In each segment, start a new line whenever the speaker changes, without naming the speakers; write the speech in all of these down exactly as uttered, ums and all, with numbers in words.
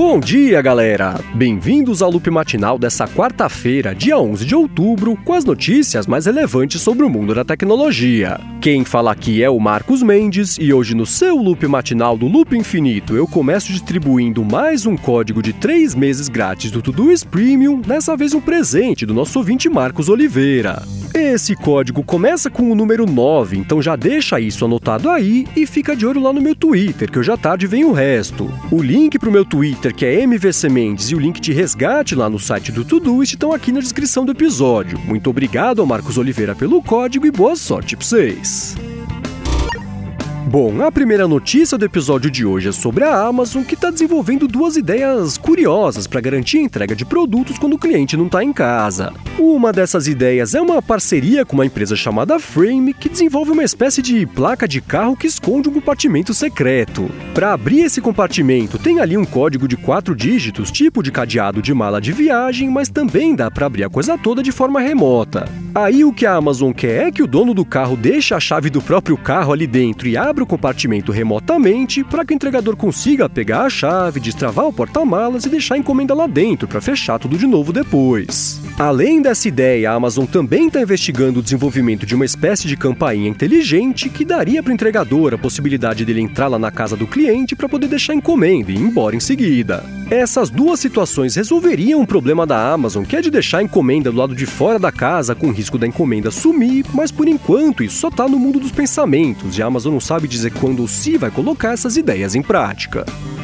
Bom dia, galera! Bem-vindos ao Loop Matinal dessa quarta-feira, dia onze de outubro, com as notícias mais relevantes sobre o mundo da tecnologia. Quem fala aqui é o Marcos Mendes e hoje no seu Loop Matinal do Loop Infinito eu começo distribuindo mais um código de três meses grátis do Todoist Premium, dessa vez um presente do nosso ouvinte Marcos Oliveira. Esse código começa com o número nove, então já deixa isso anotado aí e fica de olho lá no meu Twitter, que hoje à tarde vem o resto. O link pro meu Twitter, que é M V C Mendes, e o link de resgate lá no site do Todoist estão aqui na descrição do episódio. Muito obrigado ao Marcos Oliveira pelo código e boa sorte pra vocês! Bom, a primeira notícia do episódio de hoje é sobre a Amazon, que está desenvolvendo duas ideias curiosas para garantir a entrega de produtos quando o cliente não está em casa. Uma dessas ideias é uma parceria com uma empresa chamada Frame, que desenvolve uma espécie de placa de carro que esconde um compartimento secreto. Para abrir esse compartimento, tem ali um código de quatro dígitos, tipo de cadeado de mala de viagem, mas também dá para abrir a coisa toda de forma remota. Aí o que a Amazon quer é que o dono do carro deixe a chave do próprio carro ali dentro e abra o compartimento remotamente para que o entregador consiga pegar a chave, destravar o porta-malas e deixar a encomenda lá dentro para fechar tudo de novo depois. Além dessa ideia, a Amazon também está investigando o desenvolvimento de uma espécie de campainha inteligente que daria para o entregador a possibilidade dele entrar lá na casa do cliente para poder deixar a encomenda e ir embora em seguida. Essas duas situações resolveriam um problema da Amazon, que é de deixar a encomenda do lado de fora da casa com o risco da encomenda sumir, mas por enquanto isso só está no mundo dos pensamentos e a Amazon não sabe dizer quando ou se vai colocar essas ideias em prática.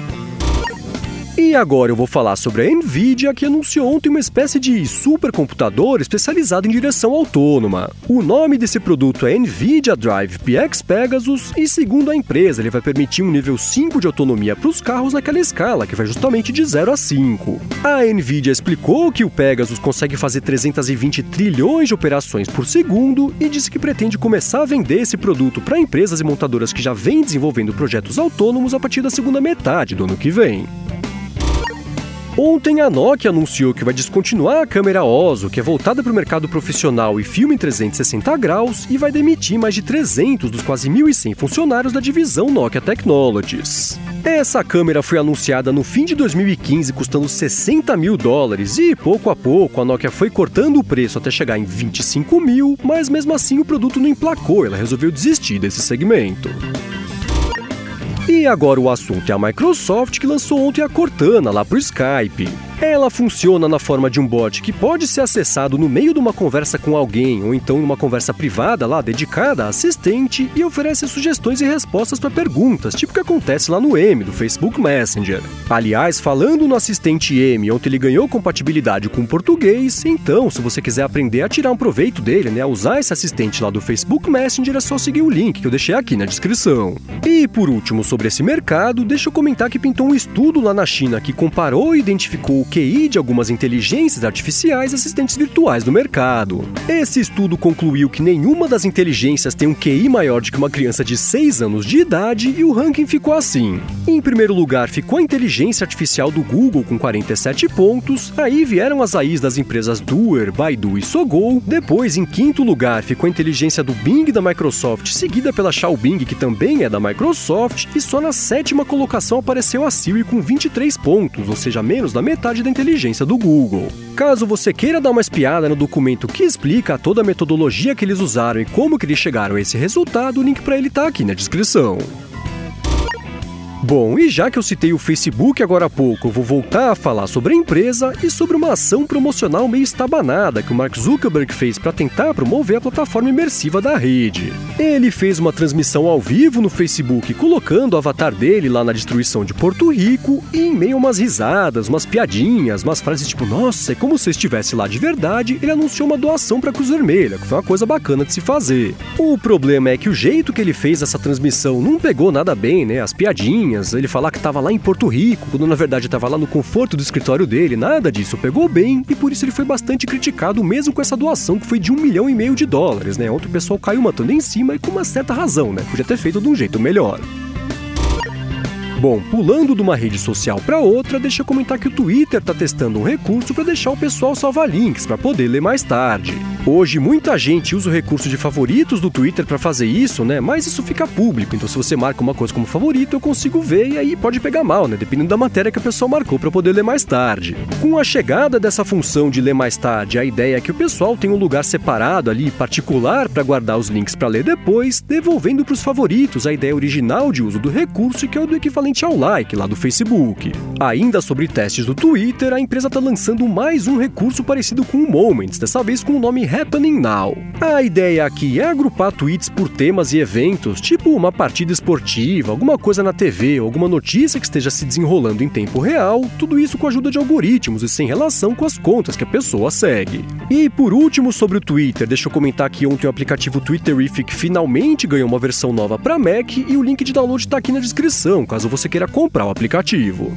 E agora eu vou falar sobre a Nvidia, que anunciou ontem uma espécie de supercomputador especializado em direção autônoma. O nome desse produto é Nvidia Drive P X Pegasus e, segundo a empresa, ele vai permitir um nível cinco de autonomia para os carros naquela escala, que vai justamente de zero a cinco. A Nvidia explicou que o Pegasus consegue fazer trezentos e vinte trilhões de operações por segundo e disse que pretende começar a vender esse produto para empresas e montadoras que já vêm desenvolvendo projetos autônomos a partir da segunda metade do ano que vem. Ontem a Nokia anunciou que vai descontinuar a câmera Oso, que é voltada para o mercado profissional e filme em trezentos e sessenta graus, e vai demitir mais de trezentos dos quase mil e cem funcionários da divisão Nokia Technologies. Essa câmera foi anunciada no fim de dois mil e quinze, custando sessenta mil dólares, e pouco a pouco a Nokia foi cortando o preço até chegar em vinte e cinco mil, mas mesmo assim o produto não emplacou, ela resolveu desistir desse segmento. E agora o assunto é a Microsoft, que lançou ontem a Cortana lá pro Skype. Ela funciona na forma de um bot que pode ser acessado no meio de uma conversa com alguém ou então em uma conversa privada lá dedicada a assistente e oferece sugestões e respostas para perguntas, tipo o que acontece lá no M do Facebook Messenger. Aliás, falando no assistente M, ontem ele ganhou compatibilidade com o português, então se você quiser aprender a tirar um proveito dele, né, a usar esse assistente lá do Facebook Messenger, é só seguir o link que eu deixei aqui na descrição. E por último, sobre esse mercado, deixa eu comentar que pintou um estudo lá na China que comparou e identificou o Q I de algumas inteligências artificiais assistentes virtuais do mercado. Esse estudo concluiu que nenhuma das inteligências tem um Q I maior do que uma criança de seis anos de idade e o ranking ficou assim. Em primeiro lugar ficou a inteligência artificial do Google com quarenta e sete pontos, aí vieram as A Is das empresas Duer, Baidu e Sogou, depois em quinto lugar ficou a inteligência do Bing da Microsoft, seguida pela Xiaobing, que também é da Microsoft, e só na sétima colocação apareceu a Siri com vinte e três pontos, ou seja, menos da metade da inteligência do Google. Caso você queira dar uma espiada no documento que explica toda a metodologia que eles usaram e como que eles chegaram a esse resultado, o link para ele tá aqui na descrição. Bom, e já que eu citei o Facebook agora há pouco, eu vou voltar a falar sobre a empresa e sobre uma ação promocional meio estabanada que o Mark Zuckerberg fez para tentar promover a plataforma imersiva da rede. Ele fez uma transmissão ao vivo no Facebook, colocando o avatar dele lá na destruição de Porto Rico e em meio a umas risadas, umas piadinhas, umas frases tipo "Nossa, é como se eu estivesse lá de verdade", ele anunciou uma doação para a Cruz Vermelha, que foi uma coisa bacana de se fazer. O problema é que o jeito que ele fez essa transmissão não pegou nada bem, né? As piadinhas, ele falar que estava lá em Porto Rico, quando na verdade estava lá no conforto do escritório dele, nada disso pegou bem, e por isso ele foi bastante criticado mesmo com essa doação que foi de um milhão e meio de dólares, né? Ontem o pessoal caiu matando em cima e com uma certa razão, né? Podia ter feito de um jeito melhor. Bom, pulando de uma rede social para outra, deixa eu comentar que o Twitter está testando um recurso para deixar o pessoal salvar links para poder ler mais tarde. Hoje, muita gente usa o recurso de favoritos do Twitter para fazer isso, né? Mas isso fica público, então se você marca uma coisa como favorito, eu consigo ver e aí pode pegar mal, né? Dependendo da matéria que a pessoa marcou para poder ler mais tarde. Com a chegada dessa função de ler mais tarde, a ideia é que o pessoal tenha um lugar separado ali, particular, para guardar os links para ler depois, devolvendo para os favoritos a ideia original de uso do recurso, que é o do equivalente ao like lá do Facebook. Ainda sobre testes do Twitter, a empresa está lançando mais um recurso parecido com o Moments, dessa vez com o nome Happening Now. A ideia aqui é agrupar tweets por temas e eventos, tipo uma partida esportiva, alguma coisa na T V, alguma notícia que esteja se desenrolando em tempo real, tudo isso com a ajuda de algoritmos e sem relação com as contas que a pessoa segue. E por último, sobre o Twitter, deixa eu comentar que ontem o aplicativo Twitterific finalmente ganhou uma versão nova para Mac e o link de download está aqui na descrição, caso você queira comprar o aplicativo.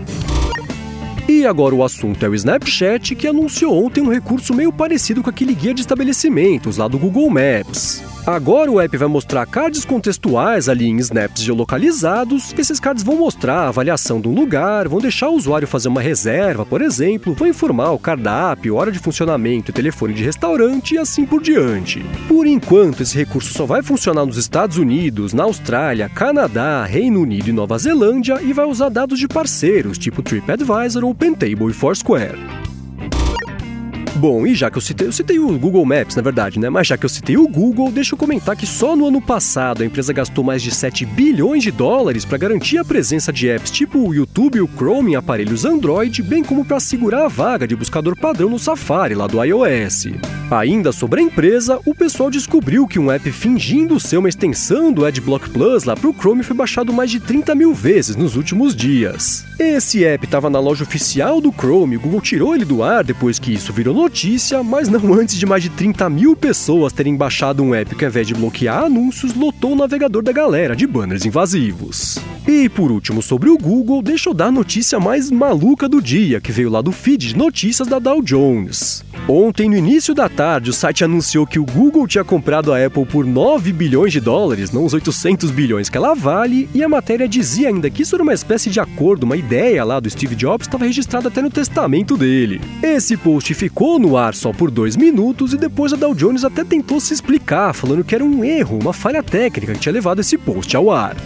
E agora o assunto é o Snapchat, que anunciou ontem um recurso meio parecido com aquele guia de estabelecimentos lá do Google Maps. Agora o app vai mostrar cards contextuais ali em snaps geolocalizados. Esses cards vão mostrar a avaliação de um lugar, vão deixar o usuário fazer uma reserva, por exemplo, vão informar o cardápio, hora de funcionamento e telefone de restaurante e assim por diante. Por enquanto, esse recurso só vai funcionar nos Estados Unidos, na Austrália, Canadá, Reino Unido e Nova Zelândia e vai usar dados de parceiros, tipo TripAdvisor ou Pentable e Foursquare. Bom, e já que eu citei, eu citei o Google Maps, na verdade, né? Mas já que eu citei o Google, deixa eu comentar que só no ano passado a empresa gastou mais de sete bilhões de dólares para garantir a presença de apps tipo o YouTube e o Chrome em aparelhos Android, bem como para assegurar a vaga de buscador padrão no Safari, lá do iOS. Ainda sobre a empresa, o pessoal descobriu que um app fingindo ser uma extensão do AdBlock Plus lá para o Chrome foi baixado mais de trinta mil vezes nos últimos dias. Esse app estava na loja oficial do Chrome, o Google tirou ele do ar depois que isso virou notícia, mas não antes de mais de trinta mil pessoas terem baixado um app que, ao invés de bloquear anúncios, lotou o navegador da galera de banners invasivos. E por último, sobre o Google, deixa eu dar a notícia mais maluca do dia, que veio lá do feed de notícias da Dow Jones. Ontem, no início da tarde, o site anunciou que o Google tinha comprado a Apple por nove bilhões de dólares, não os oitocentos bilhões que ela vale, e a matéria dizia ainda que isso era uma espécie de acordo, uma ideia lá do Steve Jobs, estava registrada até no testamento dele. Esse post ficou no ar só por dois minutos e depois a Dow Jones até tentou se explicar, falando que era um erro, uma falha técnica que tinha levado esse post ao ar.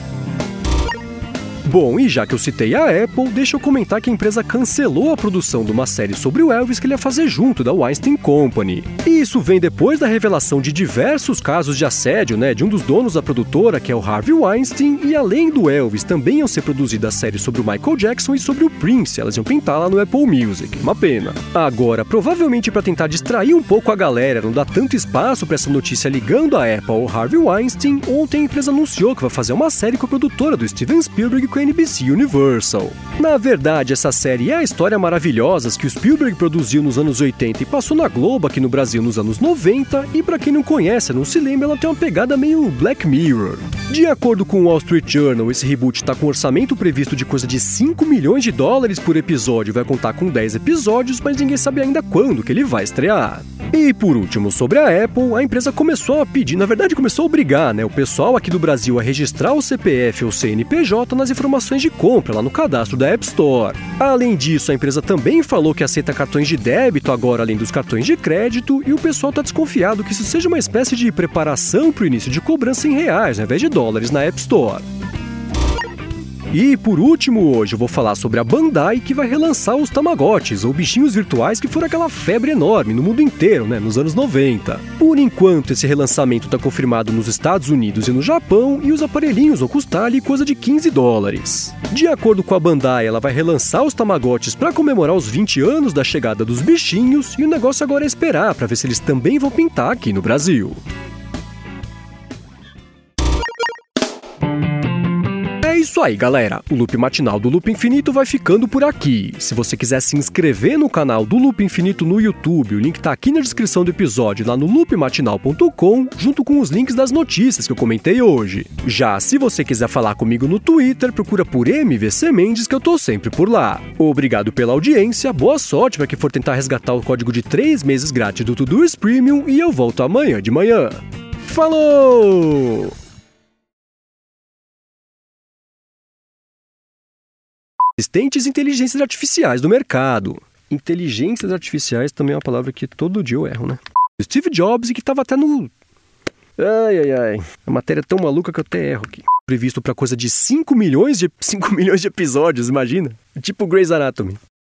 Bom, e já que eu citei a Apple, deixa eu comentar que a empresa cancelou a produção de uma série sobre o Elvis que ele ia fazer junto da Weinstein Company. E isso vem depois da revelação de diversos casos de assédio, né, de um dos donos da produtora, que é o Harvey Weinstein, e além do Elvis, também iam ser produzidas séries sobre o Michael Jackson e sobre o Prince, elas iam pintar lá no Apple Music, uma pena. Agora, provavelmente para tentar distrair um pouco a galera, não dar tanto espaço para essa notícia ligando a Apple ao Harvey Weinstein, ontem a empresa anunciou que vai fazer uma série com a produtora do Steven Spielberg com a N B C Universal. Na verdade, essa série é a história maravilhosa que o Spielberg produziu nos anos oitenta e passou na Globo aqui no Brasil nos anos noventa, e pra quem não conhece, não se lembra, ela tem uma pegada meio Black Mirror. De acordo com o Wall Street Journal, esse reboot tá com um orçamento previsto de coisa de cinco milhões de dólares por episódio, vai contar com dez episódios, mas ninguém sabe ainda quando que ele vai estrear. E por último, sobre a Apple, a empresa começou a pedir, na verdade começou a obrigar, né, o pessoal aqui do Brasil a registrar o C P F ou C N P J nas informações de compra lá no cadastro da App Store. Além disso, a empresa também falou que aceita cartões de débito agora além dos cartões de crédito, e o pessoal está desconfiado que isso seja uma espécie de preparação para o início de cobrança em reais ao invés de dólares na App Store. E por último, hoje eu vou falar sobre a Bandai, que vai relançar os Tamagotchis, ou bichinhos virtuais que foram aquela febre enorme no mundo inteiro, né, nos anos noventa. Por enquanto, esse relançamento está confirmado nos Estados Unidos e no Japão, e os aparelhinhos vão custar ali coisa de quinze dólares. De acordo com a Bandai, ela vai relançar os Tamagotchis para comemorar os vinte anos da chegada dos bichinhos, e o negócio agora é esperar para ver se eles também vão pintar aqui no Brasil. É isso aí, galera. O Loop Matinal do Loop Infinito vai ficando por aqui. Se você quiser se inscrever no canal do Loop Infinito no YouTube, o link tá aqui na descrição do episódio, lá no loop matinal ponto com, junto com os links das notícias que eu comentei hoje. Já se você quiser falar comigo no Twitter, procura por M V C Mendes, que eu tô sempre por lá. Obrigado pela audiência, boa sorte para quem for tentar resgatar o código de três meses grátis do Todoist Premium, e eu volto amanhã de manhã. Falou! assistentes e inteligências artificiais do mercado. Inteligências artificiais também é uma palavra que todo dia eu erro, né? Steve Jobs, e que estava até no... Ai, ai, ai. A matéria é tão maluca que eu até erro aqui. Previsto para coisa de cinco milhões de cinco milhões de episódios, imagina? Tipo Grey's Anatomy.